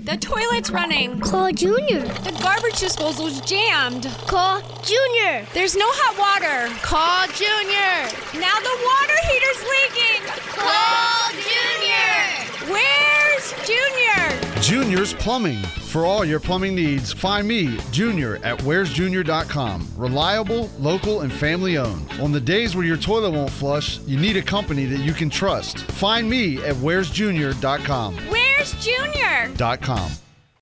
The toilet's running. Call Junior. The garbage disposal's jammed. Call Junior. There's no hot water. Call Junior. Now the water heater's leaking. Call Junior. Where's Junior? Junior's Plumbing. For all your plumbing needs, find me, Junior, at where'sjunior.com. Reliable, local, and family owned. On the days where your toilet won't flush, you need a company that you can trust. Find me at where'sjunior.com. Where's Junior? .com.